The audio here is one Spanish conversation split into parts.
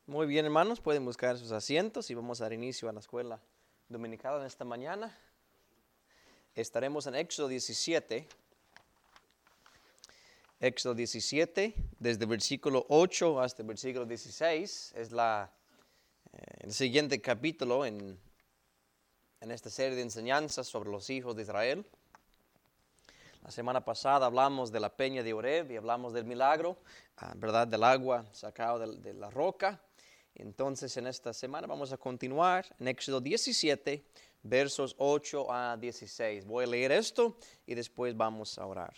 Muy bien, hermanos, pueden buscar sus asientos y vamos a dar inicio a la escuela dominical en esta mañana. Estaremos en Éxodo 17. Éxodo 17, desde el versículo 8 hasta el versículo 16, es el siguiente capítulo en esta serie de enseñanzas sobre los hijos de Israel. La semana pasada hablamos de la peña de Oreb y hablamos del milagro, ¿verdad? Del agua sacado de la roca. Entonces, en esta semana vamos a continuar en Éxodo 17, versos 8 a 16. Voy a leer esto y después vamos a orar.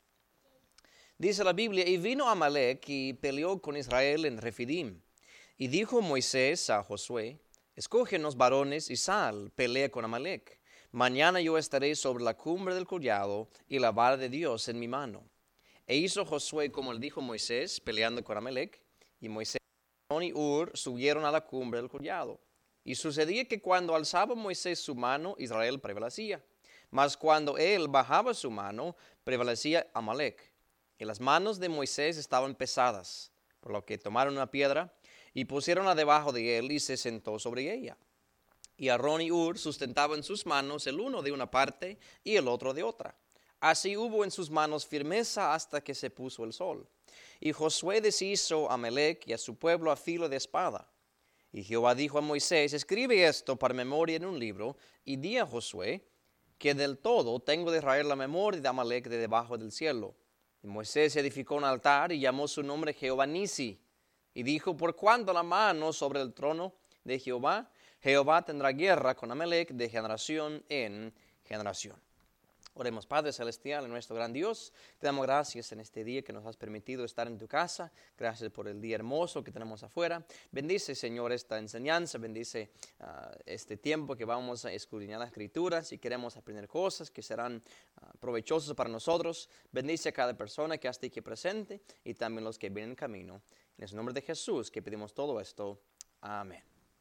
Dice la Biblia, y vino Amalec y peleó con Israel en Refidim. Y dijo Moisés a Josué, escógenos varones y sal, pelea con Amalec. Mañana yo estaré sobre la cumbre del collado y la vara de Dios en mi mano. E hizo Josué como le dijo Moisés, peleando con Amalec, y Moisés y Hur subieron a la cumbre del collado. Y sucedía que cuando alzaba Moisés su mano, Israel prevalecía. Mas cuando él bajaba su mano, prevalecía Amalec. Y las manos de Moisés estaban pesadas, por lo que tomaron una piedra y pusieronla debajo de él y se sentó sobre ella. Y Aarón y Hur sustentaban sus manos, el uno de una parte y el otro de otra. Así hubo en sus manos firmeza hasta que se puso el sol. Y Josué deshizo a Amalec y a su pueblo a filo de espada. Y Jehová dijo a Moisés, escribe esto para memoria en un libro, y di a Josué que del todo tengo de Israel la memoria de Amalec de debajo del cielo. Y Moisés edificó un altar y llamó su nombre Jehová Nisi. Y dijo, por cuanto la mano sobre el trono de Jehová, Jehová tendrá guerra con Amalec de generación en generación. Oremos, Padre Celestial, en nuestro gran Dios, te damos gracias en este día que nos has permitido estar en tu casa. Gracias por el día hermoso que tenemos afuera. Bendice, Señor, esta enseñanza. Bendice este tiempo que vamos a escudriñar las Escrituras y queremos aprender cosas que serán provechosas para nosotros. Bendice a cada persona que esté aquí presente y también los que vienen en camino. En el nombre de Jesús que pedimos todo esto. Amén.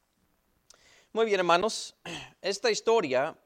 Muy bien, hermanos. Esta historia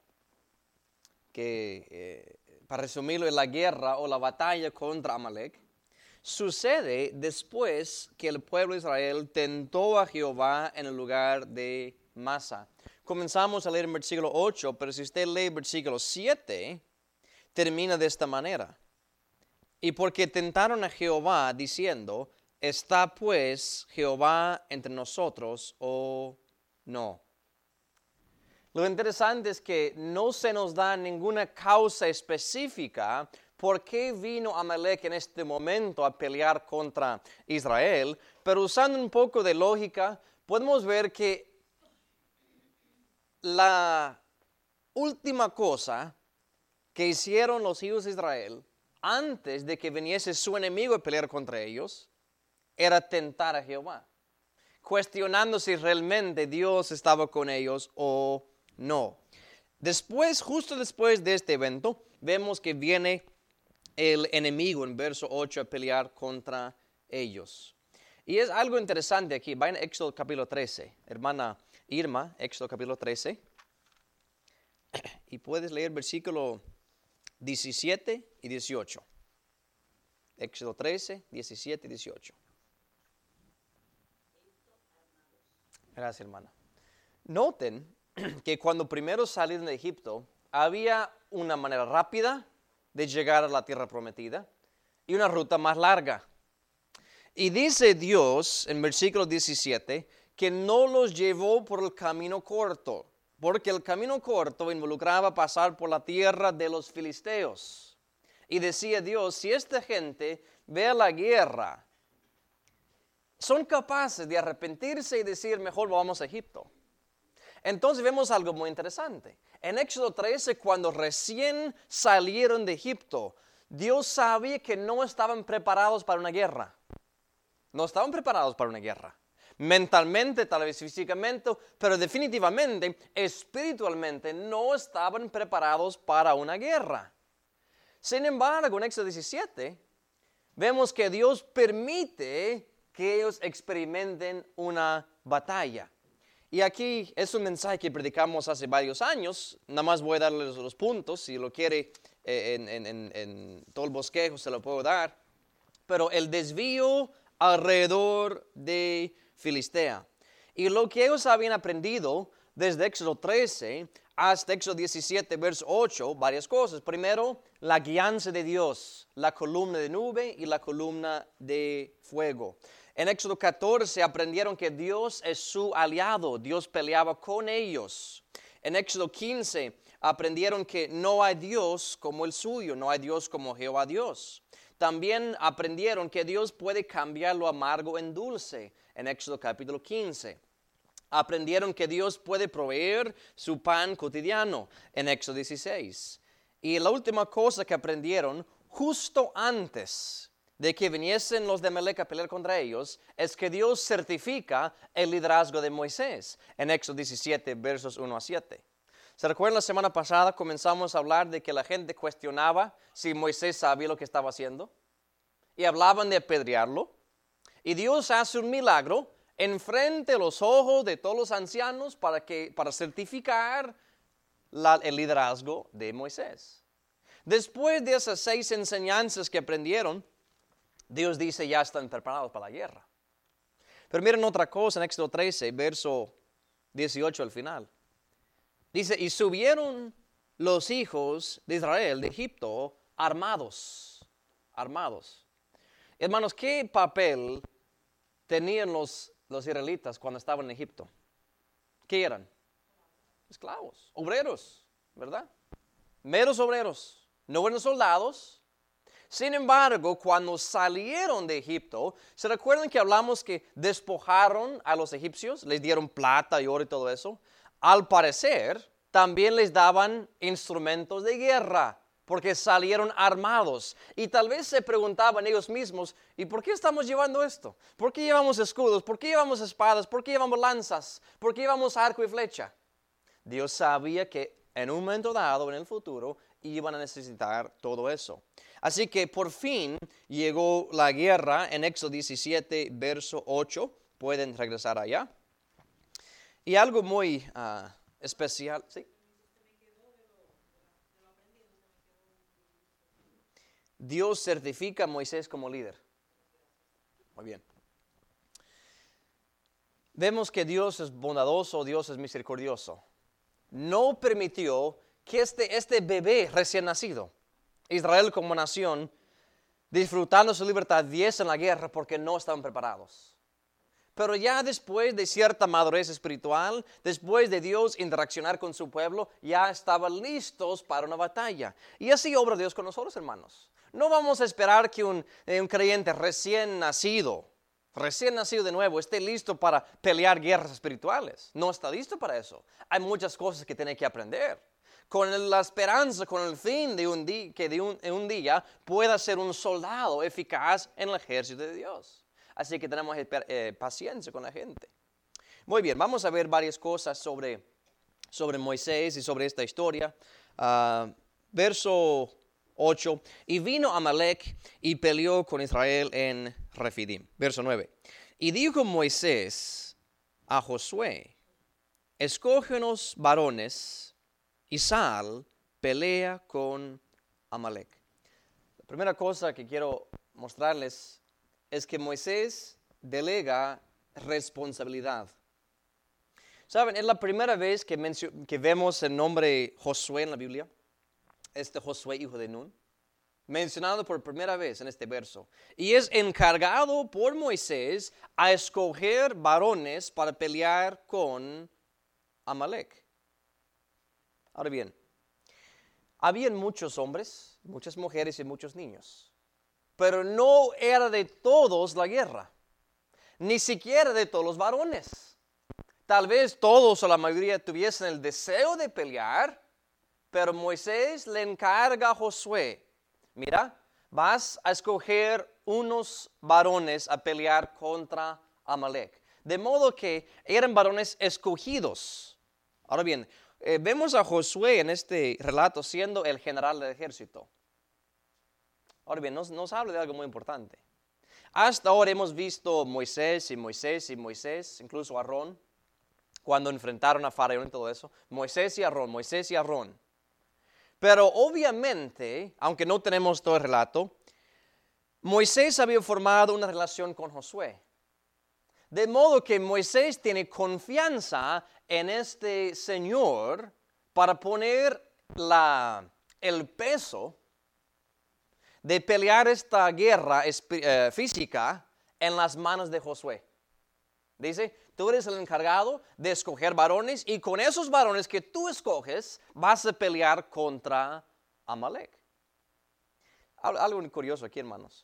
que, para resumirlo, es la guerra o la batalla contra Amalec, sucede después que el pueblo de Israel tentó a Jehová en el lugar de Masa. Comenzamos a leer en versículo 8, pero si usted lee versículo 7, termina de esta manera. Y porque tentaron a Jehová diciendo, ¿está pues Jehová entre nosotros o no? Lo interesante es que no se nos da ninguna causa específica por qué vino Amalec en este momento a pelear contra Israel, pero usando un poco de lógica, podemos ver que la última cosa que hicieron los hijos de Israel antes de que viniese su enemigo a pelear contra ellos era tentar a Jehová, cuestionando si realmente Dios estaba con ellos o no. Después, justo después de este evento, vemos que viene el enemigo en verso 8 a pelear contra ellos. Y es algo interesante aquí. Vayan a Éxodo capítulo 13. Hermana Irma, Éxodo capítulo 13. Y puedes leer versículo 17 y 18. Éxodo 13, 17 y 18. Gracias, hermana. Noten que cuando primero salieron de Egipto, había una manera rápida de llegar a la tierra prometida y una ruta más larga. Y dice Dios en versículo 17 que no los llevó por el camino corto, porque el camino corto involucraba pasar por la tierra de los filisteos. Y decía Dios, si esta gente ve la guerra, son capaces de arrepentirse y decir, mejor vamos a Egipto. Entonces vemos algo muy interesante. En Éxodo 13, cuando recién salieron de Egipto, Dios sabía que no estaban preparados para una guerra. No estaban preparados para una guerra. Mentalmente, tal vez físicamente, pero definitivamente, espiritualmente, no estaban preparados para una guerra. Sin embargo, en Éxodo 17, vemos que Dios permite que ellos experimenten una batalla. Y aquí es un mensaje que predicamos hace varios años. Nada más voy a darles los puntos. Si lo quiere en todo el bosquejo se lo puedo dar. Pero el desvío alrededor de filistea. Y lo que ellos habían aprendido desde Éxodo 13 hasta Éxodo 17, verso 8, varias cosas. Primero, la guianza de Dios, la columna de nube y la columna de fuego. En Éxodo 14 aprendieron que Dios es su aliado, Dios peleaba con ellos. En Éxodo 15 aprendieron que no hay Dios como el suyo, no hay Dios como Jehová Dios. También aprendieron que Dios puede cambiar lo amargo en dulce, en Éxodo capítulo 15. Aprendieron que Dios puede proveer su pan cotidiano, en Éxodo 16. Y la última cosa que aprendieron, justo antes de que viniesen los de Amalec a pelear contra ellos, es que Dios certifica el liderazgo de Moisés, en Éxodo 17, versos 1 a 7. ¿Se recuerdan la semana pasada comenzamos a hablar de que la gente cuestionaba si Moisés sabía lo que estaba haciendo? Y hablaban de apedrearlo. Y Dios hace un milagro enfrente de los ojos de todos los ancianos para certificar el liderazgo de Moisés. Después de esas 6 enseñanzas que aprendieron, Dios dice, ya están preparados para la guerra. Pero miren otra cosa en Éxodo 13, verso 18 al final. Dice, y subieron los hijos de Israel de Egipto armados. Hermanos, ¿qué papel tenían los israelitas cuando estaban en Egipto? ¿Qué eran? Esclavos, obreros, ¿verdad? Meros obreros, no eran soldados. Sin embargo, cuando salieron de Egipto, ¿se recuerdan que hablamos que despojaron a los egipcios? Les dieron plata y oro y todo eso. Al parecer, también les daban instrumentos de guerra, porque salieron armados. Y tal vez se preguntaban ellos mismos, ¿y por qué estamos llevando esto? ¿Por qué llevamos escudos? ¿Por qué llevamos espadas? ¿Por qué llevamos lanzas? ¿Por qué llevamos arco y flecha? Dios sabía que en un momento dado, en el futuro, iban a necesitar todo eso. Así que por fin llegó la guerra en Éxodo 17, verso 8. Pueden regresar allá. Y algo muy especial. ¿Sí? Dios certifica a Moisés como líder. Muy bien. Vemos que Dios es bondadoso, Dios es misericordioso. No permitió que este bebé recién nacido, Israel como nación, disfrutando su libertad, diese en la guerra porque no estaban preparados. Pero ya después de cierta madurez espiritual, después de Dios interaccionar con su pueblo, ya estaban listos para una batalla. Y así obra Dios con nosotros, hermanos. No vamos a esperar que un creyente recién nacido de nuevo, esté listo para pelear guerras espirituales. No está listo para eso. Hay muchas cosas que tiene que aprender. Con la esperanza, con el fin de un día pueda ser un soldado eficaz en el ejército de Dios. Así que tenemos paciencia con la gente. Muy bien, vamos a ver varias cosas sobre Moisés y sobre esta historia. Verso 8. Y vino Amalec y peleó con Israel en Refidim. Verso 9. Y dijo Moisés a Josué, escógenos varones y sal, pelea con Amalec. La primera cosa que quiero mostrarles es que Moisés delega responsabilidad. ¿Saben? Es la primera vez que vemos el nombre Josué en la Biblia. Josué, hijo de Nun, mencionado por primera vez en este verso. Y es encargado por Moisés a escoger varones para pelear con Amalec. Ahora bien, habían muchos hombres, muchas mujeres y muchos niños. Pero no era de todos la guerra, ni siquiera de todos los varones. Tal vez todos o la mayoría tuviesen el deseo de pelear, pero Moisés le encarga a Josué, mira, vas a escoger unos varones a pelear contra Amalec. De modo que eran varones escogidos. Ahora bien, vemos a Josué en este relato siendo el general del ejército. Ahora bien, nos habla de algo muy importante. Hasta ahora hemos visto Moisés, incluso Aarón, cuando enfrentaron a Faraón y todo eso. Moisés y Aarón. Pero obviamente, aunque no tenemos todo el relato, Moisés había formado una relación con Josué. De modo que Moisés tiene confianza en este Señor para poner el peso de pelear esta guerra física en las manos de Josué. Dice, tú eres el encargado de escoger varones y con esos varones que tú escoges vas a pelear contra Amalek. Algo curioso aquí, hermanos.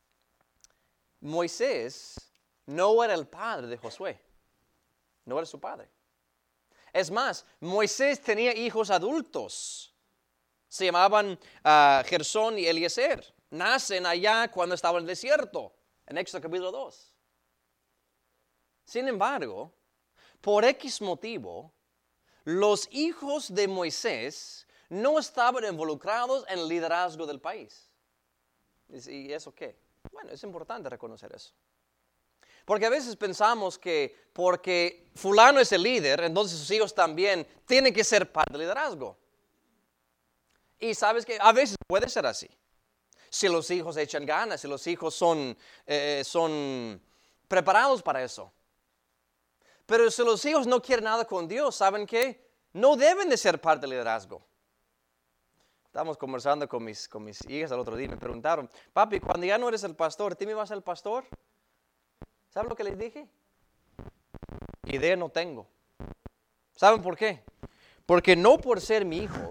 Moisés no era el padre de Josué. No era su padre. Es más, Moisés tenía hijos adultos. Se llamaban Gersón y Eliezer. Nacen allá cuando estaba en el desierto, en Éxodo capítulo 2. Sin embargo, por X motivo, los hijos de Moisés no estaban involucrados en el liderazgo del país. ¿Y eso qué? Bueno, es importante reconocer eso. Porque a veces pensamos que porque fulano es el líder, entonces sus hijos también tienen que ser parte del liderazgo. Y sabes que a veces puede ser así. Si los hijos echan ganas, si los hijos son preparados para eso. Pero si los hijos no quieren nada con Dios, ¿saben qué? No deben de ser parte del liderazgo. Estábamos conversando con mis hijas el otro día y me preguntaron, papi, cuando ya no eres el pastor, ¿tú me vas a ser el pastor? ¿Saben lo que les dije? Idea no tengo. ¿Saben por qué? Porque no por ser mi hijo,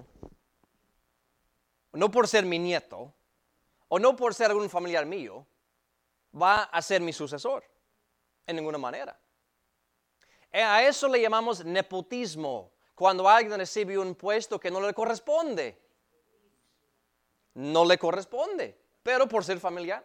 no por ser mi nieto, o no por ser algún familiar mío, va a ser mi sucesor, en ninguna manera. A eso le llamamos nepotismo, cuando alguien recibe un puesto que no le corresponde. No le corresponde, pero por ser familiar.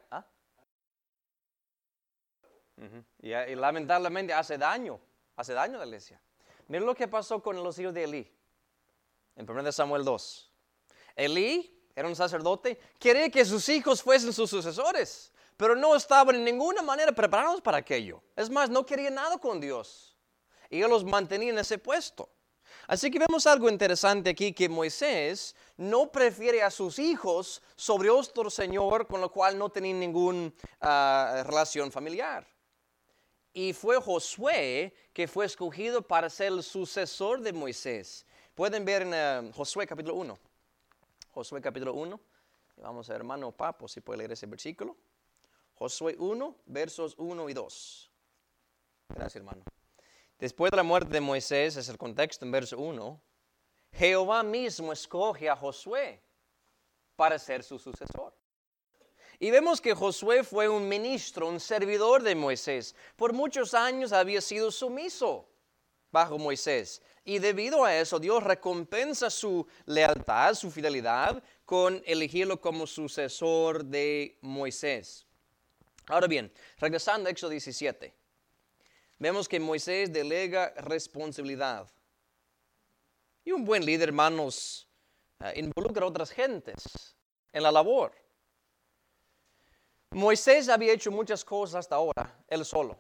Y lamentablemente hace daño a la iglesia. Miren lo que pasó con los hijos de Elí, en 1 Samuel 2. Elí era un sacerdote, quería que sus hijos fuesen sus sucesores, pero no estaban en ninguna manera preparados para aquello. Es más, no querían nada con Dios. Y él los mantenía en ese puesto. Así que vemos algo interesante aquí, que Moisés no prefiere a sus hijos sobre otro señor con lo cual no tenía ninguna relación familiar. Y fue Josué que fue escogido para ser el sucesor de Moisés. Pueden ver en Josué capítulo 1. Josué capítulo 1. Vamos a ver, hermano Papo, si puede leer ese versículo. Josué 1, versos 1 y 2. Gracias, hermano. Después de la muerte de Moisés, es el contexto en verso 1, Jehová mismo escoge a Josué para ser su sucesor. Y vemos que Josué fue un ministro, un servidor de Moisés. Por muchos años había sido sumiso bajo Moisés. Y debido a eso, Dios recompensa su lealtad, su fidelidad, con elegirlo como sucesor de Moisés. Ahora bien, regresando a Éxodo 17. Vemos que Moisés delega responsabilidad. Y un buen líder, hermanos, involucra a otras gentes en la labor. Moisés había hecho muchas cosas hasta ahora, él solo.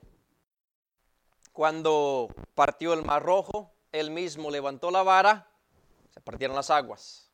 Cuando partió el Mar Rojo, él mismo levantó la vara, se partieron las aguas.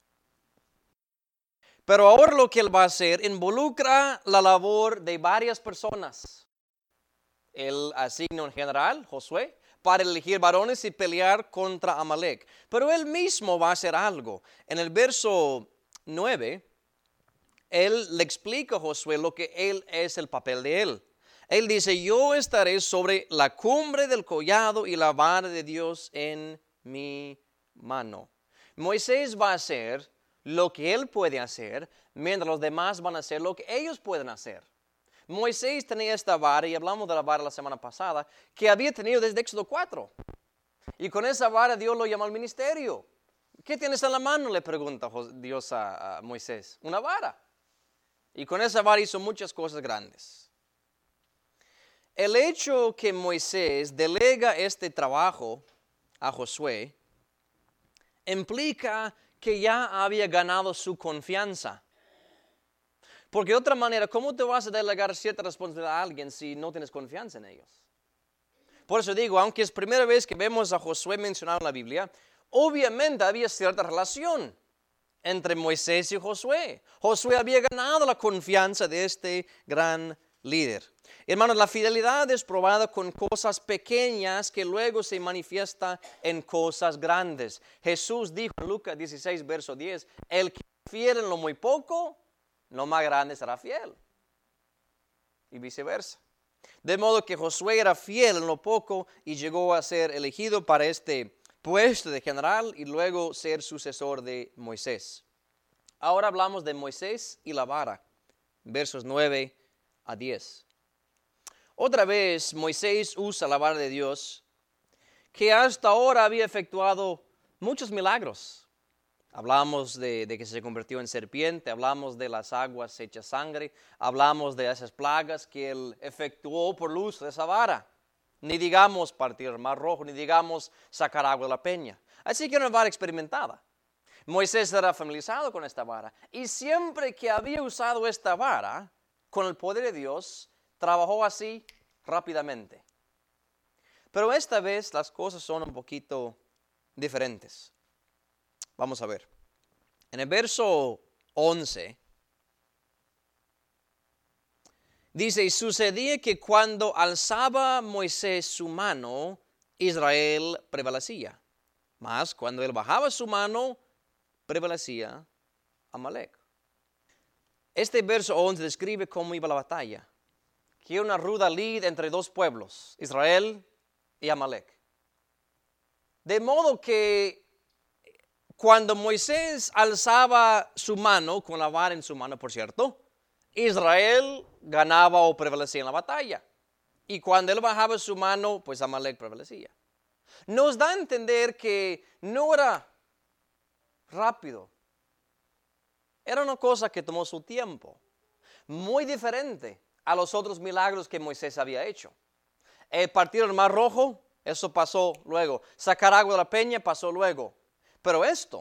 Pero ahora lo que él va a hacer involucra la labor de varias personas. Él asigna un general, Josué, para elegir varones y pelear contra Amalek. Pero él mismo va a hacer algo. En el verso 9, él le explica a Josué lo que él es el papel de él. Él dice, yo estaré sobre la cumbre del collado y la vara de Dios en mi mano. Moisés va a hacer lo que él puede hacer, mientras los demás van a hacer lo que ellos pueden hacer. Moisés tenía esta vara, y hablamos de la vara la semana pasada, que había tenido desde Éxodo 4. Y con esa vara Dios lo llamó al ministerio. ¿Qué tienes en la mano?, le pregunta Dios a Moisés. Una vara. Y con esa vara hizo muchas cosas grandes. El hecho que Moisés delega este trabajo a Josué implica que ya había ganado su confianza. Porque de otra manera, ¿cómo te vas a delegar cierta responsabilidad a alguien si no tienes confianza en ellos? Por eso digo, aunque es primera vez que vemos a Josué mencionado en la Biblia, obviamente había cierta relación entre Moisés y Josué. Josué había ganado la confianza de este gran líder. Hermanos, la fidelidad es probada con cosas pequeñas que luego se manifiesta en cosas grandes. Jesús dijo en Lucas 16, verso 10, el que es fiel en lo muy poco, lo más grande será fiel. Y viceversa. De modo que Josué era fiel en lo poco y llegó a ser elegido para este puesto de general y luego ser sucesor de Moisés. Ahora hablamos de Moisés y la vara, versos 9 a 10. Otra vez Moisés usa la vara de Dios, que hasta ahora había efectuado muchos milagros. Hablamos de que se convirtió en serpiente, hablamos de las aguas hechas sangre, hablamos de esas plagas que él efectuó por el uso de esa vara. Ni digamos partir el mar rojo, ni digamos sacar agua de la peña. Así que era una vara experimentada. Moisés era familiarizado con esta vara y siempre que había usado esta vara con el poder de Dios, trabajó así rápidamente. Pero esta vez las cosas son un poquito diferentes. Vamos a ver. En el verso 11 dice, y sucedía que cuando alzaba Moisés su mano, Israel prevalecía. Mas cuando él bajaba su mano, prevalecía Amalek. Este verso 11 describe cómo iba la batalla. Que era una ruda lid entre dos pueblos, Israel y Amalek. De modo que cuando Moisés alzaba su mano, con la vara en su mano, por cierto, Israel ganaba o prevalecía en la batalla. Y cuando él bajaba su mano, pues Amalek prevalecía. Nos da a entender que no era rápido. Era una cosa que tomó su tiempo. Muy diferente a los otros milagros que Moisés había hecho. Partir el mar rojo, eso pasó luego. Sacar agua de la peña pasó luego. Pero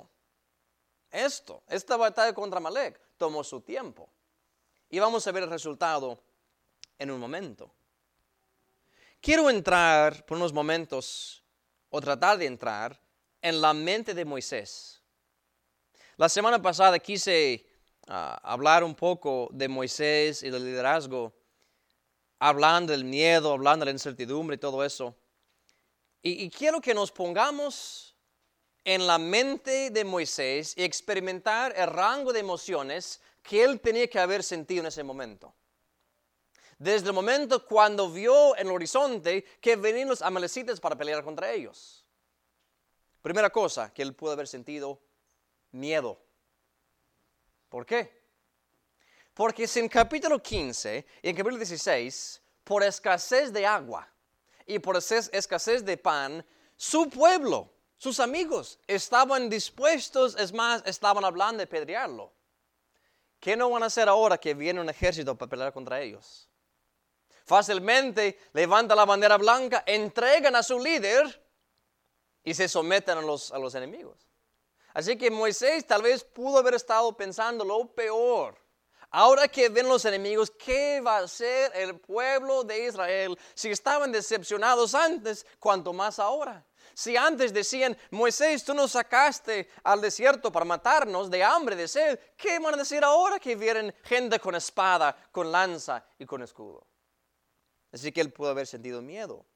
esta batalla contra Amalek tomó su tiempo. Y vamos a ver el resultado en un momento. Quiero entrar por unos momentos, o tratar de entrar, en la mente de Moisés. La semana pasada quise hablar un poco de Moisés y del liderazgo, hablando del miedo, hablando de la incertidumbre y todo eso. Y quiero que nos pongamos en la mente de Moisés y experimentar el rango de emociones que él tenía que haber sentido en ese momento. Desde el momento cuando vio en el horizonte que venían los amalecitas para pelear contra ellos. Primera cosa que él pudo haber sentido, miedo. ¿Por qué? Porque si en capítulo 15 y en capítulo 16, por escasez de agua y por escasez de pan, su pueblo, sus amigos estaban dispuestos, es más, estaban hablando de apedrearlo. ¿Qué no van a hacer ahora que viene un ejército para pelear contra ellos? Fácilmente levantan la bandera blanca, entregan a su líder y se someten a los enemigos. Así que Moisés tal vez pudo haber estado pensando lo peor. Ahora que ven los enemigos, ¿qué va a hacer el pueblo de Israel? Si estaban decepcionados antes, ¿cuánto más ahora? Si antes decían, Moisés, tú nos sacaste al desierto para matarnos de hambre, de sed, ¿qué van a decir ahora que vienen gente con espada, con lanza y con escudo? Así que él pudo haber sentido miedo.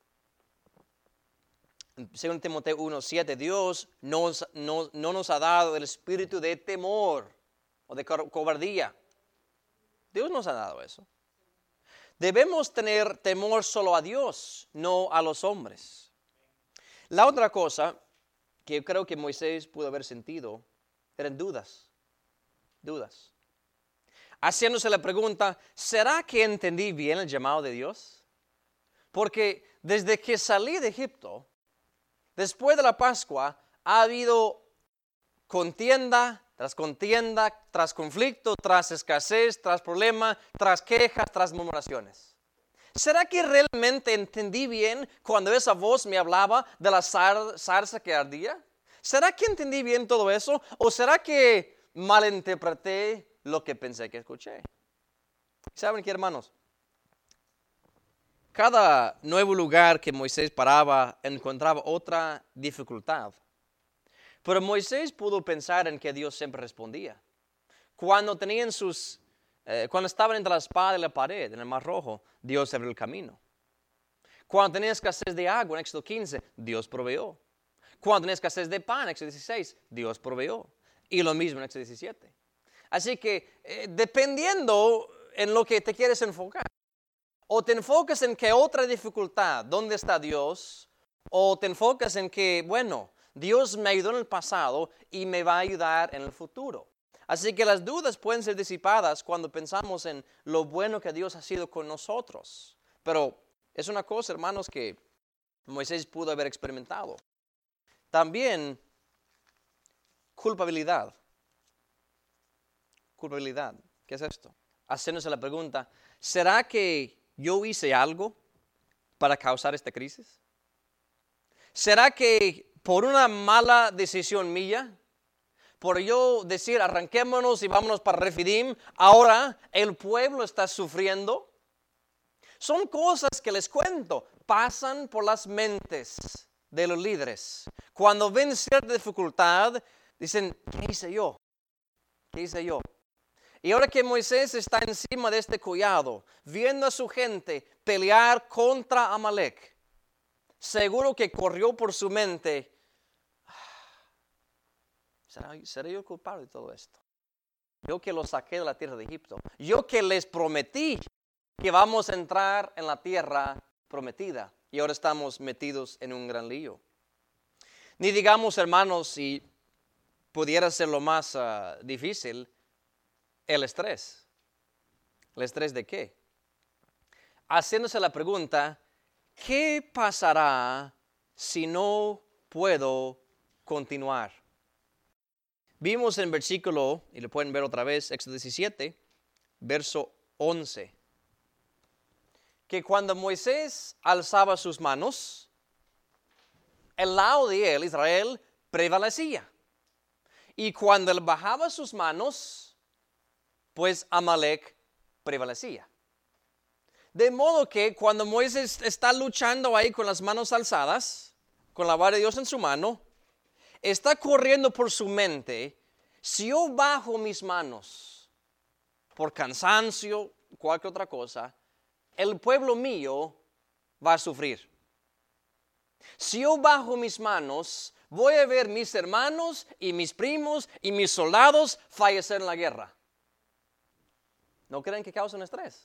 Según Timoteo 1:7, Dios no nos ha dado el espíritu de temor o de cobardía. Dios nos ha dado eso. Debemos tener temor solo a Dios, no a los hombres. La otra cosa que yo creo que Moisés pudo haber sentido eran dudas. Dudas. Haciéndose la pregunta, ¿será que entendí bien el llamado de Dios? Porque desde que salí de Egipto, después de la Pascua, ha habido contienda, tras conflicto, tras escasez, tras problema, tras quejas, tras murmuraciones. ¿Será que realmente entendí bien cuando esa voz me hablaba de la zarza que ardía? ¿Será que entendí bien todo eso? ¿O será que malinterpreté lo que pensé que escuché? ¿Saben qué, hermanos? Cada nuevo lugar que Moisés paraba encontraba otra dificultad. Pero Moisés pudo pensar en que Dios siempre respondía. Cuando tenían sus Cuando estaban entre la espada y la pared en el Mar Rojo, Dios abrió el camino. Cuando tenías escasez de agua en Éxodo 15, Dios proveyó. Cuando tenías escasez de pan en Éxodo 16, Dios proveyó. Y lo mismo en Éxodo 17. Así que dependiendo en lo que te quieres enfocar, o te enfocas en que otra dificultad, ¿dónde está Dios? O te enfocas en que, bueno, Dios me ayudó en el pasado y me va a ayudar en el futuro. Así que las dudas pueden ser disipadas cuando pensamos en lo bueno que Dios ha sido con nosotros. Pero es una cosa, hermanos, que Moisés pudo haber experimentado. También culpabilidad. Culpabilidad. ¿Qué es esto? Haciéndose la pregunta, ¿será que yo hice algo para causar esta crisis? ¿Será que por una mala decisión mía, por yo decir arranquémonos y vámonos para Refidim, ahora el pueblo está sufriendo? Son cosas que les cuento, pasan por las mentes de los líderes. Cuando ven cierta dificultad, dicen, ¿qué hice yo? ¿Qué hice yo? Y ahora que Moisés está encima de este collado, viendo a su gente pelear contra Amalek, seguro que corrió por su mente, ¿seré yo el culpable de todo esto? Yo que los saqué de la tierra de Egipto, yo que les prometí que vamos a entrar en la tierra prometida y ahora estamos metidos en un gran lío. Ni digamos, hermanos, si pudiera ser lo más difícil, el estrés. ¿El estrés de qué? Haciéndose la pregunta, ¿qué pasará si no puedo continuar? Vimos en versículo, y lo pueden ver otra vez, Éxodo 17, verso 11, que cuando Moisés alzaba sus manos, el lado de él, Israel, prevalecía. Y cuando él bajaba sus manos, pues Amalek prevalecía. De modo que cuando Moisés está luchando ahí con las manos alzadas, con la vara de Dios en su mano, está corriendo por su mente, si yo bajo mis manos por cansancio, cualquier otra cosa, el pueblo mío va a sufrir. Si yo bajo mis manos, voy a ver mis hermanos y mis primos y mis soldados fallecer en la guerra. ¿No creen que causan estrés?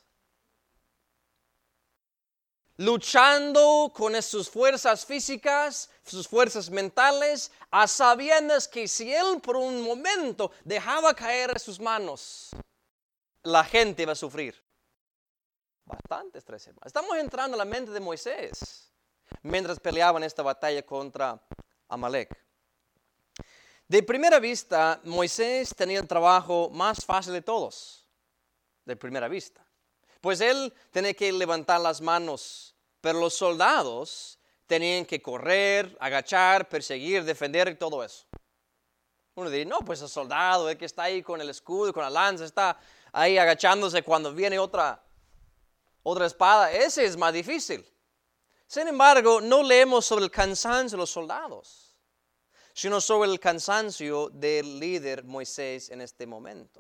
Luchando con sus fuerzas físicas, sus fuerzas mentales, a sabiendas que si él por un momento dejaba caer sus manos, la gente va a sufrir. Bastante estrés, hermano. Estamos entrando en la mente de Moisés mientras peleaban esta batalla contra Amalek. De primera vista, Moisés tenía el trabajo más fácil de todos. De primera vista. Pues él tenía que levantar las manos, pero los soldados tenían que correr, agachar, perseguir, defender y todo eso. Uno diría, no, pues el soldado, el que está ahí con el escudo, con la lanza, está ahí agachándose cuando viene otra espada, ese es más difícil. Sin embargo, no leemos sobre el cansancio de los soldados, sino sobre el cansancio del líder Moisés en este momento.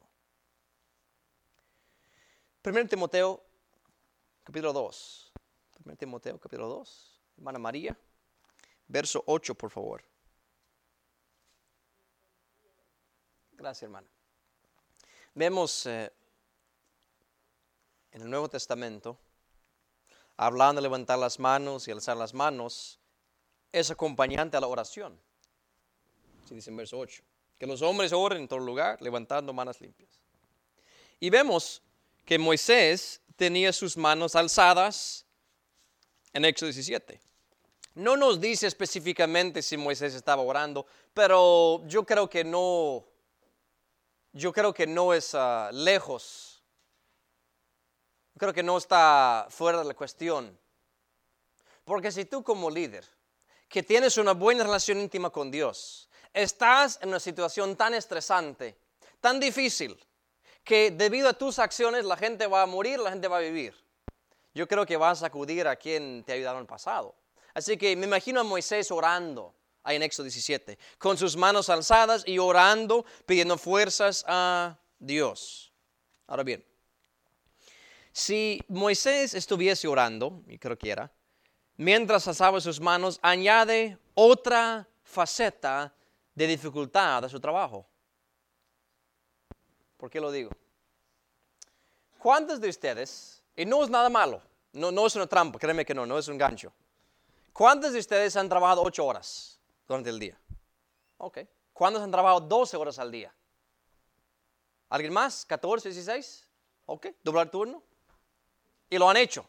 1 Timoteo, capítulo 2. 1 Timoteo, capítulo 2. Hermana María, verso 8, por favor. Gracias, hermana. Vemos en el Nuevo Testamento, hablando de levantar las manos y alzar las manos, es acompañante a la oración. Así dice en verso 8. Que los hombres oren en todo lugar, levantando manos limpias. Y vemos que Moisés tenía sus manos alzadas en Éxodo 17. No nos dice específicamente si Moisés estaba orando, pero yo creo que no es lejos. Yo creo que no está fuera de la cuestión. Porque si tú como líder, que tienes una buena relación íntima con Dios, estás en una situación tan estresante, tan difícil, que debido a tus acciones la gente va a morir, la gente va a vivir. Yo creo que vas a acudir a quien te ha ayudado en el pasado. Así que me imagino a Moisés orando ahí en Éxodo 17, con sus manos alzadas y orando, pidiendo fuerzas a Dios. Ahora bien, Si Moisés estuviese orando, y creo que era, mientras alzaba sus manos, añade otra faceta de dificultad a su trabajo. ¿Por qué lo digo? ¿Cuántos de ustedes, y no es nada malo, no es una trampa, créeme que no es un gancho. ¿Cuántos de ustedes han trabajado 8 horas durante el día? Ok. ¿Cuántos han trabajado 12 horas al día? ¿Alguien más? ¿14, 16? Ok. ¿Doblar turno? Y lo han hecho.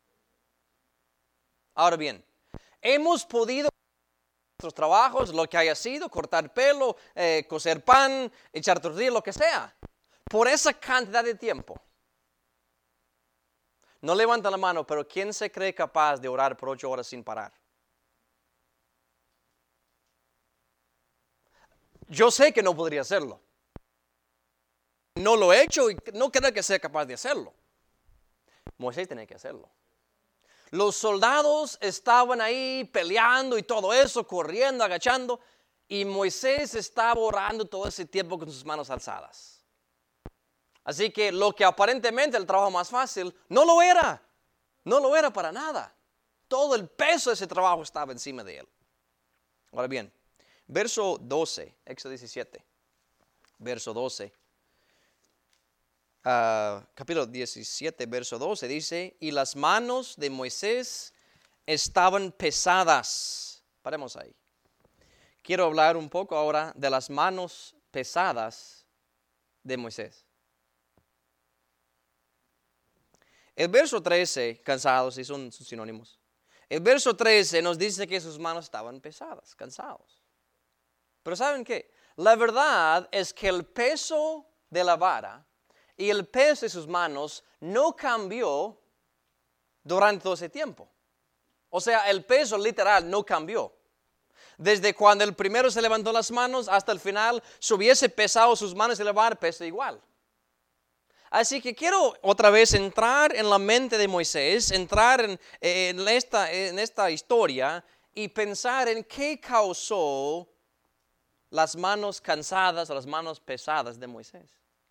Ahora bien, hemos podido nuestros trabajos, lo que haya sido, cortar pelo, cocer pan, echar tortilla, lo que sea, por esa cantidad de tiempo. No levanta la mano, pero ¿quién se cree capaz de orar por 8 horas sin parar? Yo sé que no podría hacerlo. No lo he hecho y no creo que sea capaz de hacerlo. Moisés tenía que hacerlo. Los soldados estaban ahí peleando y todo eso, corriendo, agachando, y Moisés estaba orando todo ese tiempo con sus manos alzadas. Así que lo que aparentemente el trabajo más fácil, no lo era para nada. Todo el peso de ese trabajo estaba encima de él. Ahora bien, verso 12, Éxodo 17, verso 12. Capítulo 17, verso 12 dice, y las manos de Moisés estaban pesadas. Paremos ahí. Quiero hablar un poco ahora de las manos pesadas de Moisés. El verso 13, cansados, y son sus sinónimos. El verso 13 nos dice que sus manos estaban pesadas, cansados. Pero ¿saben qué? La verdad es que el peso de la vara y el peso de sus manos no cambió durante todo ese tiempo. O sea, el peso literal no cambió. Desde cuando el primero se levantó las manos hasta el final, si hubiese pesado sus manos y la vara, pesa igual. Así que quiero otra vez entrar en la mente de Moisés, entrar en esta historia y pensar en qué causó las manos cansadas o las manos pesadas de Moisés.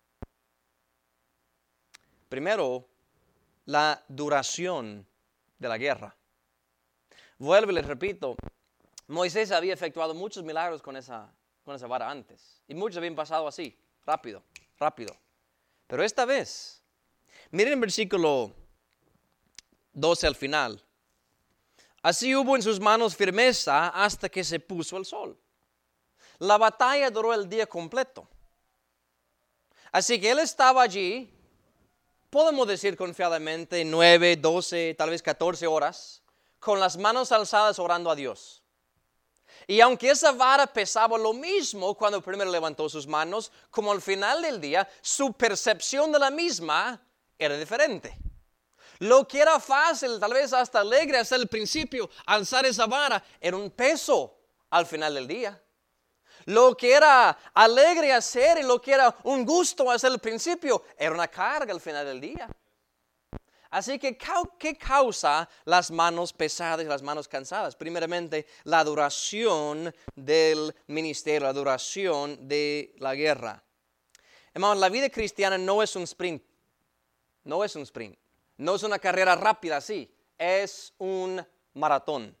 Primero, la duración de la guerra. Vuelvo y les repito, Moisés había efectuado muchos milagros con esa vara antes. Y muchos habían pasado así, rápido. Pero esta vez, miren el versículo 12 al final. Así hubo en sus manos firmeza hasta que se puso el sol. La batalla duró el día completo. Así que él estaba allí, podemos decir confiadamente, 9, 12, tal vez 14 horas, con las manos alzadas orando a Dios. Y aunque esa vara pesaba lo mismo cuando primero levantó sus manos, como al final del día, su percepción de la misma era diferente. Lo que era fácil, tal vez hasta alegre hasta el principio, alzar esa vara, era un peso al final del día. Lo que era alegre hacer y lo que era un gusto hacer al principio, era una carga al final del día. Así que, ¿qué causa las manos pesadas y las manos cansadas? Primeramente, la duración del ministerio, la duración de la guerra. Hermanos, la vida cristiana no es un sprint. No es un sprint. No es una carrera rápida así. Es un maratón.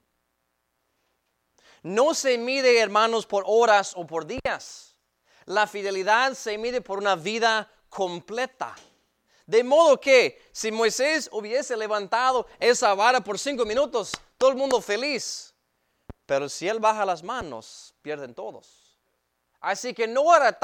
No se mide, hermanos, por horas o por días. La fidelidad se mide por una vida completa. De modo que si Moisés hubiese levantado esa vara por 5 minutos, todo el mundo feliz. Pero si él baja las manos, pierden todos. Así que no era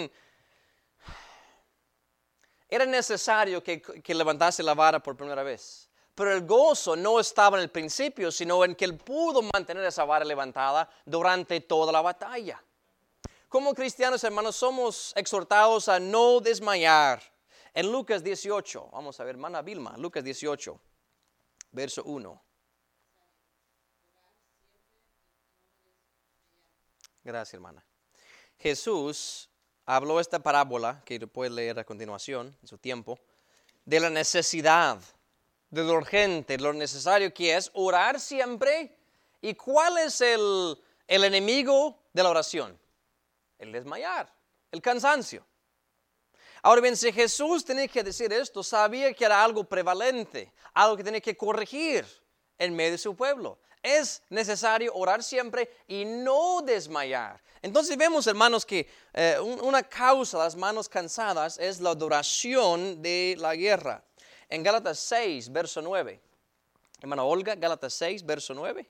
era necesario que levantase la vara por primera vez. Pero el gozo no estaba en el principio, sino en que él pudo mantener esa vara levantada durante toda la batalla. Como cristianos, hermanos, somos exhortados a no desmayar. En Lucas 18, vamos a ver, hermana Vilma, Lucas 18, verso 1. Gracias, hermana. Jesús habló esta parábola, que puede leer a continuación, en su tiempo, de la necesidad, de lo urgente, lo necesario que es orar siempre. ¿Y cuál es el enemigo de la oración? El desmayar, el cansancio. Ahora bien, si Jesús tenía que decir esto, sabía que era algo prevalente, algo que tenía que corregir en medio de su pueblo. Es necesario orar siempre y no desmayar. Entonces vemos, hermanos, que una causa de las manos cansadas es la duración de la guerra. En Gálatas 6, verso 9. Hermana Olga, Gálatas 6, verso 9.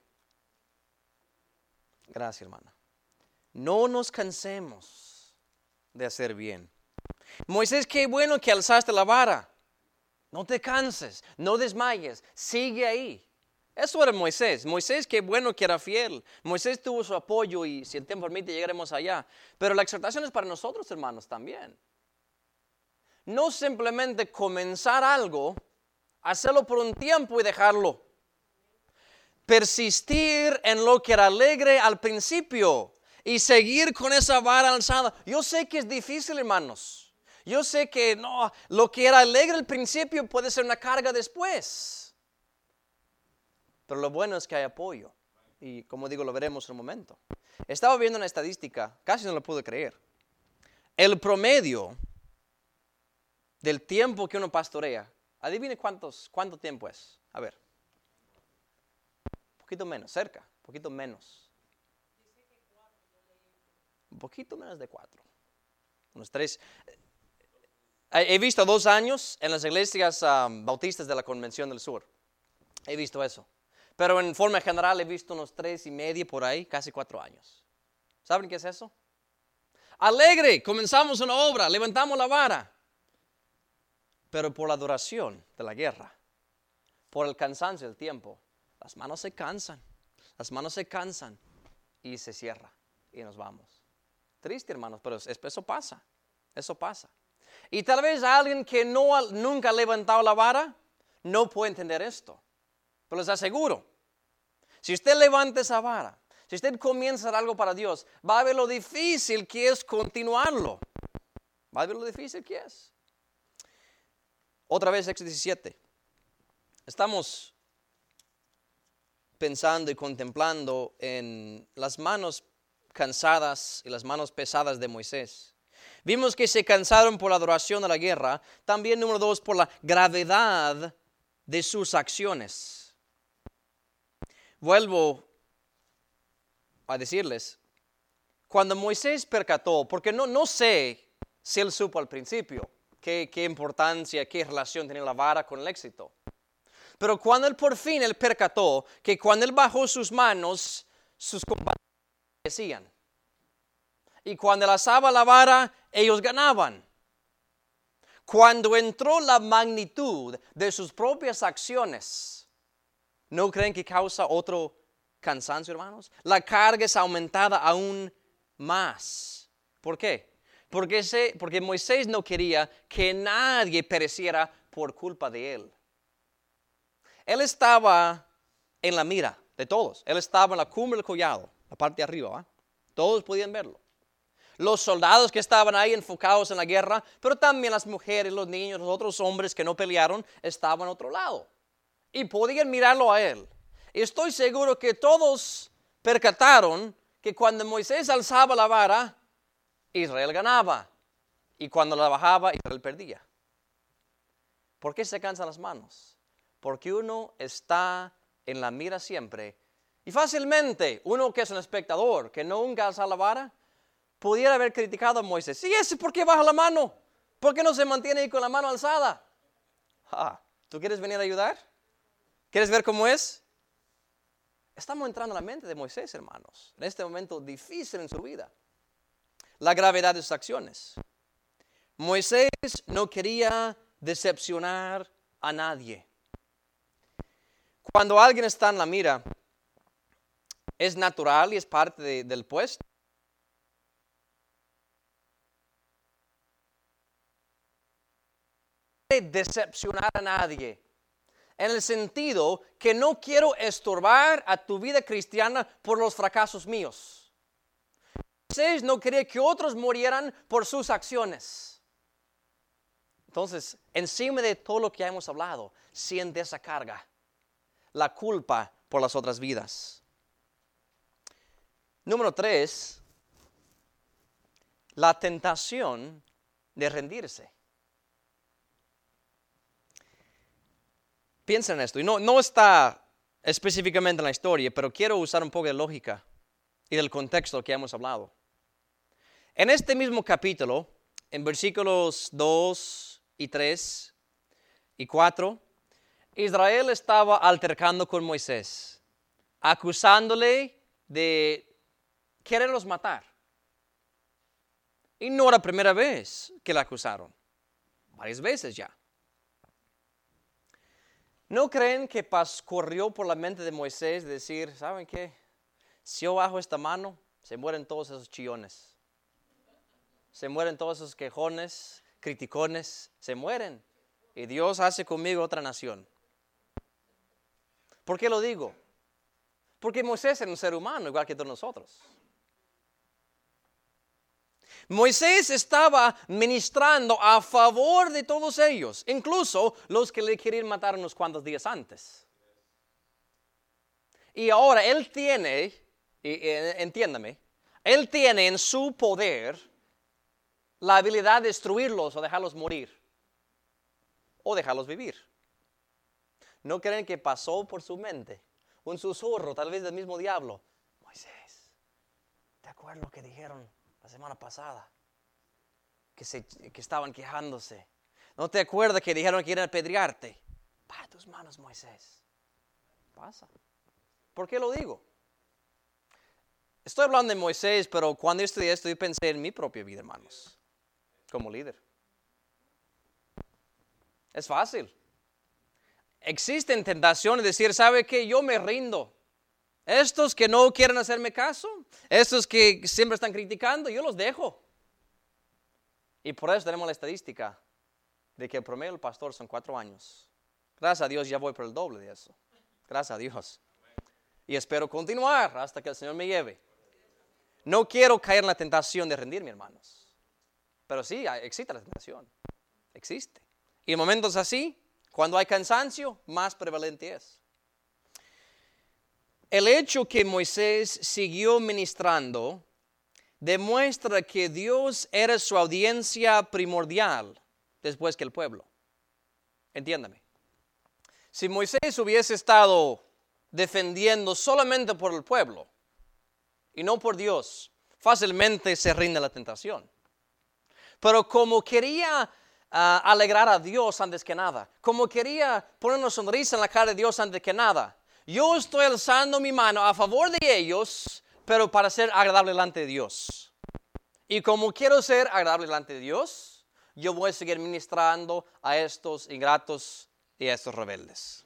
Gracias, hermana. No nos cansemos de hacer bien. Moisés, qué bueno que alzaste la vara. No te canses, no desmayes, sigue ahí. Eso era Moisés. Moisés, qué bueno que era fiel. Moisés tuvo su apoyo y si el tiempo permite llegaremos allá. Pero la exhortación es para nosotros, hermanos, también. No simplemente comenzar algo, hacerlo por un tiempo y dejarlo. Persistir en lo que era alegre al principio y seguir con esa vara alzada. Yo sé que es difícil, hermanos. Yo sé que no, lo que era alegre al principio puede ser una carga después. Pero lo bueno es que hay apoyo. Y como digo, lo veremos en un momento. Estaba viendo una estadística, casi no lo pude creer. El promedio del tiempo que uno pastorea, adivine cuánto tiempo es. A ver. Un poquito menos, cerca, un poquito menos. Un poquito menos de 4. Unos 3. He visto 2 años en las iglesias bautistas de la Convención del Sur. He visto eso. Pero en forma general he visto unos 3.5 por ahí, casi 4 años. ¿Saben qué es eso? Alegre, comenzamos una obra, levantamos la vara. Pero por la duración de la guerra, por el cansancio del tiempo, las manos se cansan y se cierra y nos vamos. Triste, hermanos, pero eso pasa. Y tal vez alguien que nunca ha levantado la vara no puede entender esto. Pero les aseguro, si usted levanta esa vara, si usted comienza a hacer algo para Dios, va a ver lo difícil que es continuarlo. Va a ver lo difícil que es. Otra vez, Éxodo 17. Estamos pensando y contemplando en las manos cansadas y las manos pesadas de Moisés. Vimos que se cansaron por la duración de la guerra. También, número 2, por la gravedad de sus acciones. Vuelvo a decirles, cuando Moisés percató, porque no sé si él supo al principio qué importancia, qué relación tenía la vara con el éxito. Pero cuando él por fin percató que cuando él bajó sus manos, sus compañeros decían. Y cuando él alzaba la vara, ellos ganaban. Cuando entró la magnitud de sus propias acciones, ¿no creen que causa otro cansancio, hermanos? La carga es aumentada aún más. ¿Por qué? Porque Moisés no quería que nadie pereciera por culpa de él. Él estaba en la mira de todos. Él estaba en la cumbre del collado, la parte de arriba. Todos podían verlo. Los soldados que estaban ahí enfocados en la guerra, pero también las mujeres, los niños, los otros hombres que no pelearon, estaban a otro lado. Y podían mirarlo a él. Y estoy seguro que todos percataron que cuando Moisés alzaba la vara, Israel ganaba. Y cuando la bajaba, Israel perdía. ¿Por qué se cansan las manos? Porque uno está en la mira siempre. Y fácilmente, uno que es un espectador, que nunca alza la vara, pudiera haber criticado a Moisés. Sí, ese, ¿por qué baja la mano? ¿Por qué no se mantiene ahí con la mano alzada? ¿Tú quieres venir a ayudar? ¿Quieres ver cómo es? Estamos entrando a la mente de Moisés, hermanos, en este momento difícil en su vida. La gravedad de sus acciones. Moisés no quería decepcionar a nadie. Cuando alguien está en la mira, es natural y es parte del puesto. Decepcionar a nadie. En el sentido que no quiero estorbar a tu vida cristiana por los fracasos míos. Moisés no quería que otros murieran por sus acciones. Entonces, encima de todo lo que hemos hablado, siente esa carga, la culpa por las otras vidas. Número 3, la tentación de rendirse. piensa en esto, y no está específicamente en la historia, pero quiero usar un poco de lógica y del contexto que hemos hablado. En este mismo capítulo, en versículos 2 y 3 y 4, Israel estaba altercando con Moisés, acusándole de quererlos matar. Y no era la primera vez que le acusaron, varias veces ya. ¿No creen que corrió por la mente de Moisés decir, ¿saben qué? Si yo bajo esta mano, se mueren todos esos chillones. Se mueren todos esos quejones, criticones, se mueren. Y Dios hace conmigo otra nación. ¿Por qué lo digo? Porque Moisés era un ser humano, igual que todos nosotros. Moisés estaba ministrando a favor de todos ellos, incluso los que le querían matar unos cuantos días antes. Y ahora él tiene, entiéndame, él tiene en su poder la habilidad de destruirlos o dejarlos morir o dejarlos vivir. ¿No creen que pasó por su mente un susurro, tal vez del mismo diablo? Moisés, ¿te acuerdas lo que dijeron la semana pasada? Que estaban quejándose. ¿No te acuerdas que dijeron que iban a apedrearte? Para tus manos, Moisés. Pasa. ¿Por qué lo digo? Estoy hablando de Moisés, pero cuando estudié esto, yo pensé en mi propia vida, hermanos, como líder. Es fácil. Existen tentaciones de decir, ¿sabe qué? Yo me rindo. Estos que no quieren hacerme caso, estos que siempre están criticando, yo los dejo. Y por eso tenemos la estadística de que el promedio del pastor son 4 años. Gracias a Dios ya voy por el doble de eso. Gracias a Dios. Y espero continuar hasta que el Señor me lleve. No quiero caer en la tentación de rendirme, hermanos. Pero sí, existe la tentación. Existe. Y en momentos así, cuando hay cansancio, más prevalente es. El hecho que Moisés siguió ministrando demuestra que Dios era su audiencia primordial después que el pueblo. Entiéndame. Si Moisés hubiese estado defendiendo solamente por el pueblo y no por Dios, fácilmente se rinde a la tentación. Pero como quería alegrar a Dios antes que nada, como quería poner una sonrisa en la cara de Dios antes que nada, yo estoy alzando mi mano a favor de ellos, pero para ser agradable delante de Dios. Y como quiero ser agradable delante de Dios, yo voy a seguir ministrando a estos ingratos y a estos rebeldes.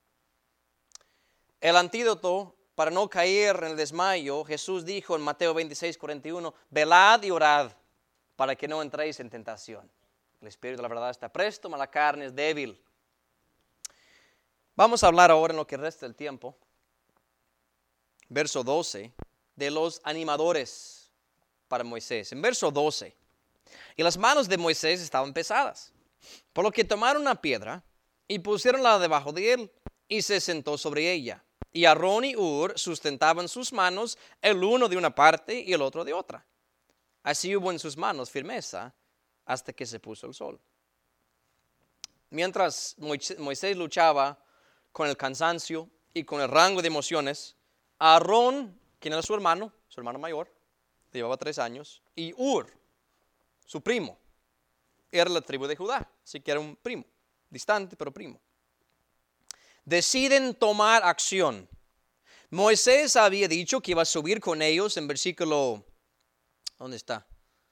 El antídoto para no caer en el desmayo, Jesús dijo en Mateo 26:41, velad y orad para que no entréis en tentación. El espíritu de la verdad está presto, mas la carne es débil. Vamos a hablar ahora en lo que resta del tiempo, verso 12, de los animadores para Moisés. En verso 12, y las manos de Moisés estaban pesadas, por lo que tomaron una piedra y pusieronla debajo de él, y se sentó sobre ella. Y Aarón y Hur sustentaban sus manos, el uno de una parte y el otro de otra. Así hubo en sus manos firmeza hasta que se puso el sol. Mientras Moisés luchaba con el cansancio y con el rango de emociones, Aarón, quien era su hermano mayor, llevaba 3 años, y Hur, su primo, era la tribu de Judá, así que era un primo, distante pero primo. Deciden tomar acción. Moisés había dicho que iba a subir con ellos en versículo, ¿dónde está?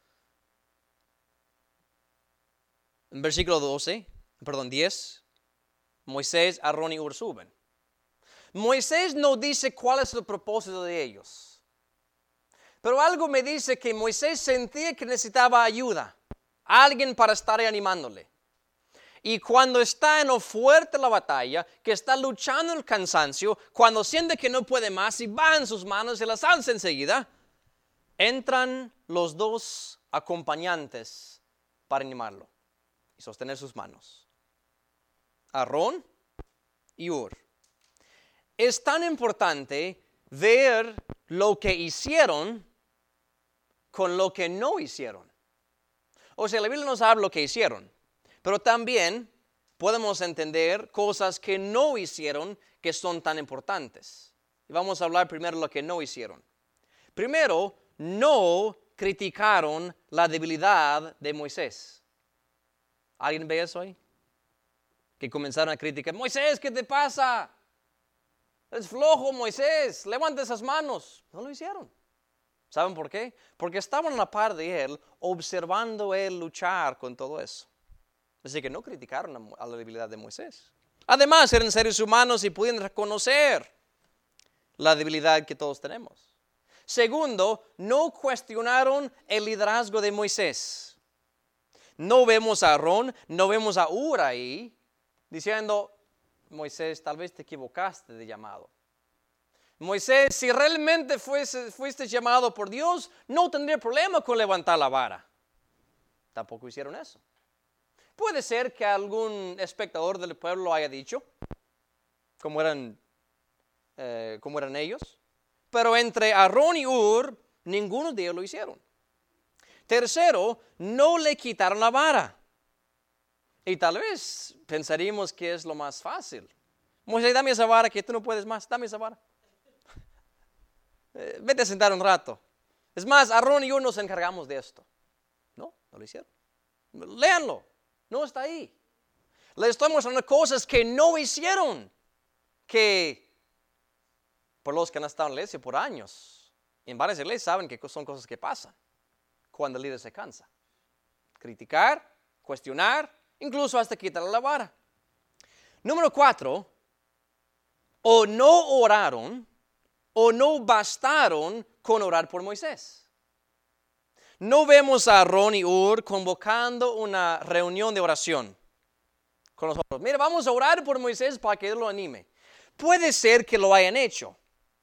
En versículo 10, Moisés, Aarón y Hur suben. Moisés no dice cuál es el propósito de ellos. Pero algo me dice que Moisés sentía que necesitaba ayuda. Alguien para estar animándole. Y cuando está en lo fuerte de la batalla, que está luchando el cansancio, cuando siente que no puede más y va en sus manos y las alza enseguida, entran los 2 acompañantes para animarlo y sostener sus manos. Aarón y Hur. Es tan importante ver lo que hicieron con lo que no hicieron. O sea, la Biblia nos habla lo que hicieron, pero también podemos entender cosas que no hicieron que son tan importantes. Y vamos a hablar primero de lo que no hicieron. Primero, no criticaron la debilidad de Moisés. ¿Alguien ve eso ahí? Que comenzaron a criticar. Moisés, ¿qué te pasa? Es flojo, Moisés. Levanta esas manos. No lo hicieron. ¿Saben por qué? Porque estaban a la par de él, observando él luchar con todo eso. Así que no criticaron a la debilidad de Moisés. Además, eran seres humanos y podían reconocer la debilidad que todos tenemos. Segundo, no cuestionaron el liderazgo de Moisés. No vemos a Aarón, no vemos a Hur ahí, diciendo, Moisés, tal vez te equivocaste de llamado. Moisés, si realmente fuiste llamado por Dios, no tendría problema con levantar la vara. Tampoco hicieron eso. Puede ser que algún espectador del pueblo haya dicho, como eran ellos, pero entre Aarón y Hur, ninguno de ellos lo hicieron. Tercero, no le quitaron la vara. Y tal vez pensaríamos que es lo más fácil. Moisés, dame esa vara que tú no puedes más, dame esa vara. Vete a sentar un rato. Es más, Aarón y yo nos encargamos de esto. No lo hicieron. Léanlo, no está ahí. Les estoy mostrando cosas que no hicieron, que por los que han estado en la iglesia por años, en varias iglesias saben que son cosas que pasan cuando el líder se cansa. Criticar, cuestionar, incluso hasta quitarle la vara. Número 4, o no oraron o no bastaron con orar por Moisés. No vemos a Aarón y Hur convocando una reunión de oración con nosotros. Mira, vamos a orar por Moisés para que él lo anime. Puede ser que lo hayan hecho.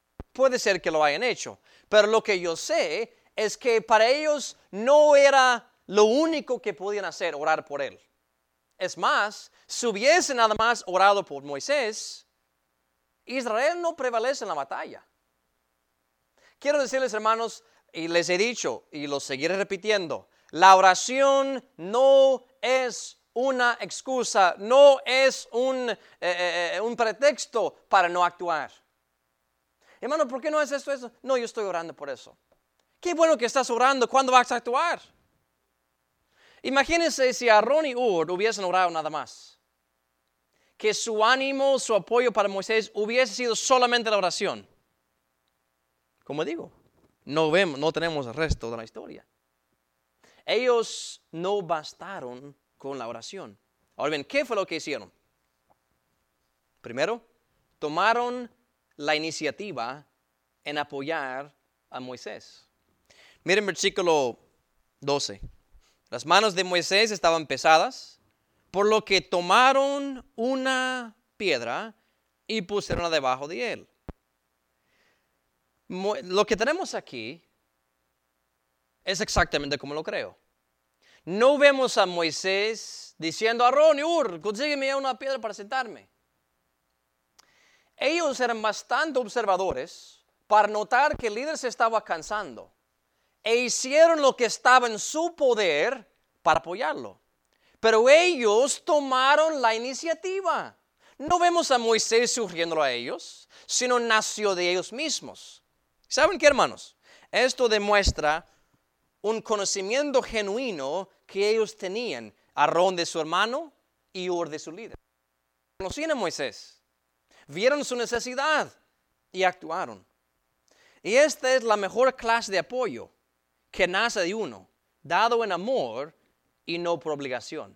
Pero lo que yo sé es que para ellos no era lo único que podían hacer, orar por él. Es más, si hubiesen nada más orado por Moisés, Israel no prevalece en la batalla. Quiero decirles, hermanos, y les he dicho y lo seguiré repitiendo, la oración no es una excusa, no es un pretexto para no actuar. Hermano, ¿por qué no es eso? No, yo estoy orando por eso. Qué bueno que estás orando. ¿Cuándo vas a actuar? Imagínense si Aarón y Hur hubiesen orado nada más. Que su ánimo, su apoyo para Moisés hubiese sido solamente la oración. Como digo, no tenemos el resto de la historia. Ellos no bastaron con la oración. Ahora bien, ¿qué fue lo que hicieron? Primero, tomaron la iniciativa en apoyar a Moisés. Miren versículo 12. Las manos de Moisés estaban pesadas, por lo que tomaron una piedra y pusieronla debajo de él. Lo que tenemos aquí es exactamente como lo creo. No vemos a Moisés diciendo, Aarón y Hur, consígueme una piedra para sentarme. Ellos eran bastante observadores para notar que el líder se estaba cansando e hicieron lo que estaba en su poder para apoyarlo. Pero ellos tomaron la iniciativa. No vemos a Moisés sugiriéndolo a ellos, sino nació de ellos mismos. ¿Saben qué, hermanos? Esto demuestra un conocimiento genuino que ellos tenían, Aarón de su hermano y Hur de su líder. Conocían a Moisés, vieron su necesidad y actuaron. Y esta es la mejor clase de apoyo que nace de uno, dado en amor y no por obligación.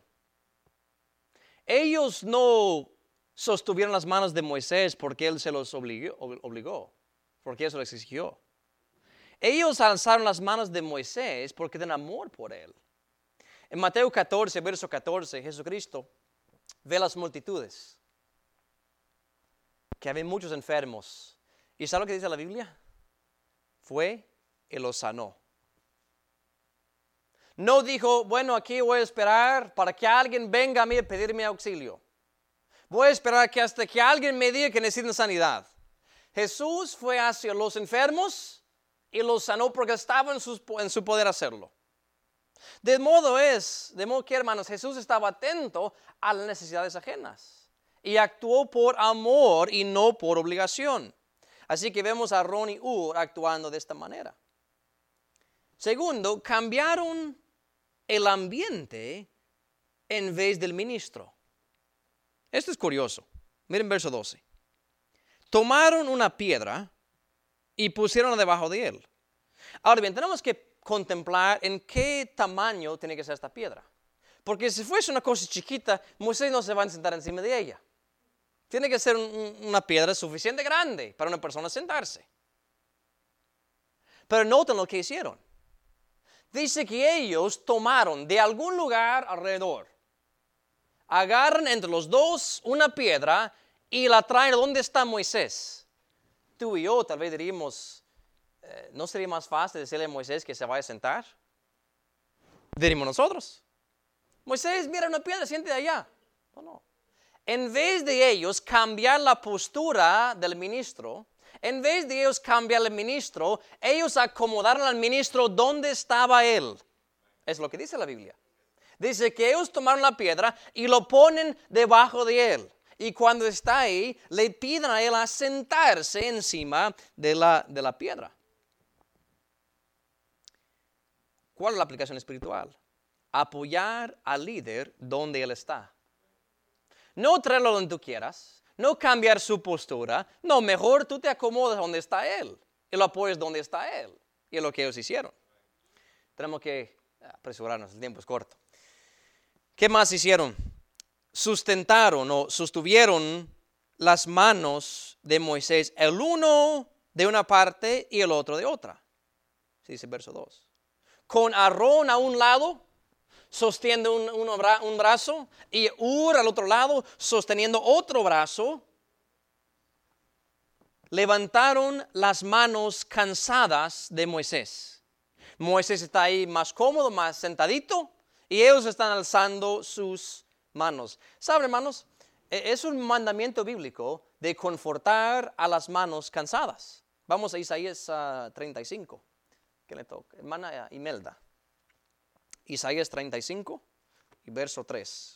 Ellos no sostuvieron las manos de Moisés porque él se los obligó, porque eso lo exigió. Ellos alzaron las manos de Moisés porque tenían amor por él. En Mateo 14, verso 14, Jesucristo ve las multitudes, que había muchos enfermos. ¿Y sabe lo que dice la Biblia? Fue y los sanó. No dijo, bueno, aquí voy a esperar para que alguien venga a mí a pedirme auxilio. Voy a esperar hasta que alguien me diga que necesitan sanidad. Jesús fue hacia los enfermos y los sanó porque estaba en su poder hacerlo. De modo que, hermanos, Jesús estaba atento a las necesidades ajenas y actuó por amor y no por obligación. Así que vemos a Aarón y Hur actuando de esta manera. Segundo, cambiaron el ambiente en vez del ministro. Esto es curioso. Miren verso 12. Tomaron una piedra y pusieron debajo de él. Ahora bien, tenemos que contemplar en qué tamaño tiene que ser esta piedra. Porque si fuese una cosa chiquita, Moisés no se va a sentar encima de ella. Tiene que ser una piedra suficiente grande para una persona sentarse. Pero noten lo que hicieron. Dice que ellos tomaron de algún lugar alrededor, agarran entre los dos una piedra y la traen. ¿Dónde está Moisés? Tú y yo tal vez diríamos, ¿no sería más fácil decirle a Moisés que se vaya a sentar? Diríamos nosotros. Moisés, mira una piedra, siéntate allá. No. En vez de ellos cambiar la postura del ministro, en vez de ellos cambiar al ministro, ellos acomodaron al ministro donde estaba él. Es lo que dice la Biblia. Dice que ellos tomaron la piedra y lo ponen debajo de él. Y cuando está ahí, le piden a él a sentarse encima de la piedra. ¿Cuál es la aplicación espiritual? Apoyar al líder donde él está. No traerlo donde tú quieras. No cambiar su postura. No, mejor tú te acomodas donde está él. Y lo apoyas donde está él. Y es lo que ellos hicieron. Tenemos que apresurarnos, el tiempo es corto. ¿Qué más hicieron? Sustentaron o sostuvieron las manos de Moisés, el uno de una parte y el otro de otra. Sí, dice verso 2. Con Aarón a un lado, sosteniendo un brazo, y Hur al otro lado, sosteniendo otro brazo, levantaron las manos cansadas de Moisés. Moisés está ahí más cómodo, más sentadito, y ellos están alzando sus manos. ¿Saben, hermanos? Es un mandamiento bíblico de confortar a las manos cansadas. Vamos a Isaías 35. ¿Qué le toca? Hermana Imelda. Isaías 35 y verso 3.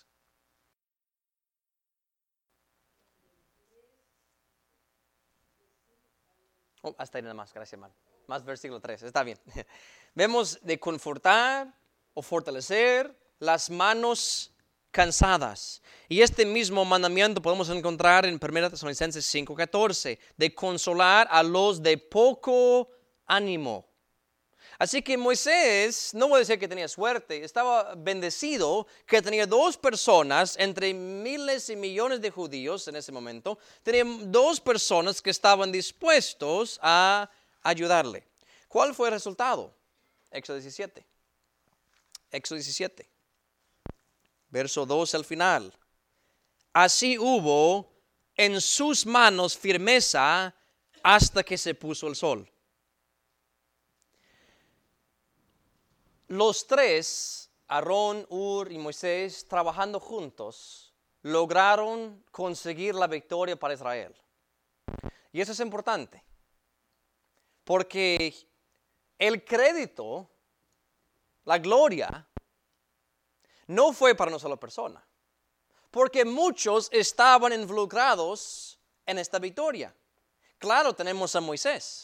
Hasta ahí nada más, gracias, hermano. Más versículo 3, está bien. Vemos de confortar o fortalecer las manos cansadas. Y este mismo mandamiento podemos encontrar en 1 Tesalonicenses 5:14, de consolar a los de poco ánimo. Así que Moisés, no voy a decir que tenía suerte, estaba bendecido que tenía dos personas entre miles y millones de judíos en ese momento. Tenía dos personas que estaban dispuestos a ayudarle. ¿Cuál fue el resultado? Éxodo 17. Éxodo 17. Verso 2 al final. Así hubo en sus manos firmeza hasta que se puso el sol. Los tres, Aarón, Hur y Moisés, trabajando juntos, lograron conseguir la victoria para Israel. Y eso es importante, porque el crédito, la gloria, no fue para una sola persona, porque muchos estaban involucrados en esta victoria. Claro, tenemos a Moisés.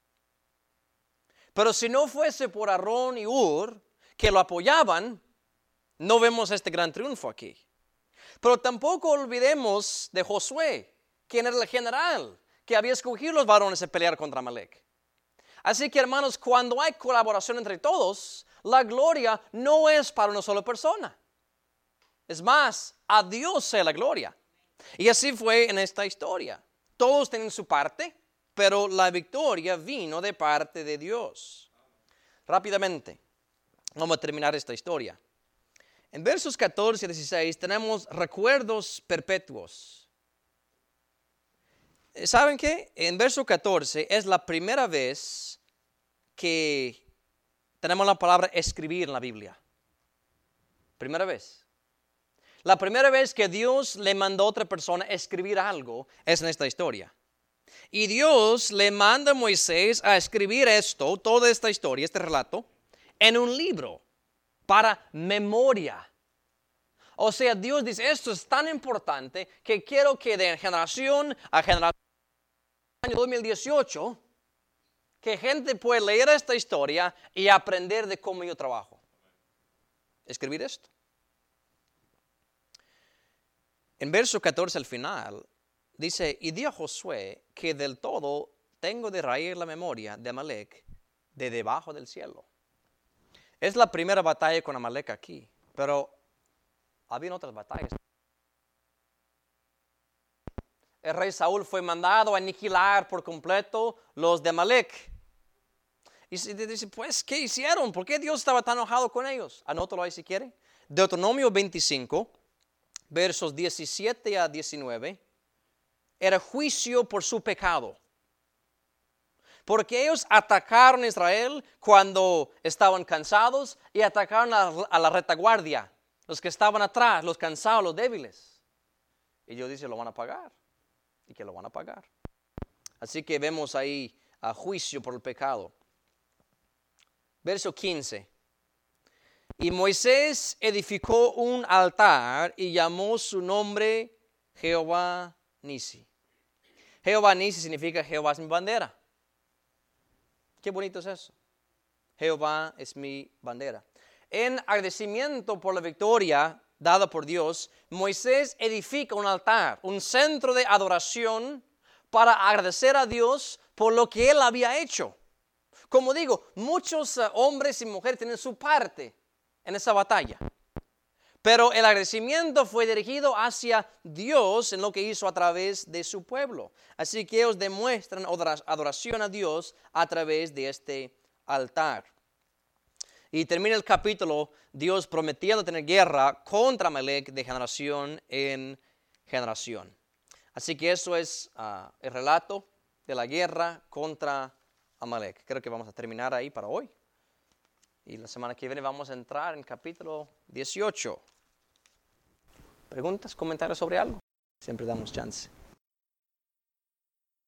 Pero si no fuese por Aarón y Hur, que lo apoyaban, no vemos este gran triunfo aquí. Pero tampoco olvidemos de Josué, quien era el general, que había escogido los varones a pelear contra Amalek. Así que, hermanos, cuando hay colaboración entre todos, la gloria no es para una sola persona. Es más, a Dios sea la gloria. Y así fue en esta historia. Todos tienen su parte, pero la victoria vino de parte de Dios. Rápidamente, vamos a terminar esta historia. En versos 14 y 16 tenemos recuerdos perpetuos. ¿Saben qué? En verso 14 es la primera vez que tenemos la palabra escribir en la Biblia. Primera vez. La primera vez que Dios le mandó a otra persona a escribir algo es en esta historia. Y Dios le manda a Moisés a escribir esto, toda esta historia, este relato, en un libro. para memoria. O sea, Dios dice, esto es tan importante que quiero que de generación a generación, año 2018, que gente pueda leer esta historia y aprender de cómo yo trabajo. Escribir esto. En verso 14 al final, dice, y dijo Josué que del todo tengo de raíz la memoria de Amalek de debajo del cielo. Es la primera batalla con Amalek aquí, pero había otras batallas. El rey Saúl fue mandado a aniquilar por completo los de Amalek. Y se dice, pues, ¿qué hicieron? ¿Por qué Dios estaba tan enojado con ellos? Anótalo ahí si quiere. Deuteronomio 25, versos 17 a 19, era juicio por su pecado. Porque ellos atacaron a Israel cuando estaban cansados y atacaron a la retaguardia, los que estaban atrás, los cansados, los débiles. Y Dios dice, lo van a pagar. Y que lo van a pagar. Así que vemos ahí a juicio por el pecado. Verso 15. Y Moisés edificó un altar y llamó su nombre Jehová Nisi. Jehová Nisi significa Jehová es mi bandera. Qué bonito es eso. Jehová es mi bandera. En agradecimiento por la victoria dada por Dios, Moisés edifica un altar, un centro de adoración para agradecer a Dios por lo que él había hecho. Como digo, muchos hombres y mujeres tienen su parte en esa batalla. Pero el agradecimiento fue dirigido hacia Dios en lo que hizo a través de su pueblo. Así que ellos demuestran adoración a Dios a través de este altar. Y termina el capítulo, Dios prometiendo tener guerra contra Amalek de generación en generación. Así que eso es el relato de la guerra contra Amalek. Creo que vamos a terminar ahí para hoy. Y la semana que viene vamos a entrar en capítulo 18. ¿Preguntas, comentarios sobre algo? Siempre damos chance.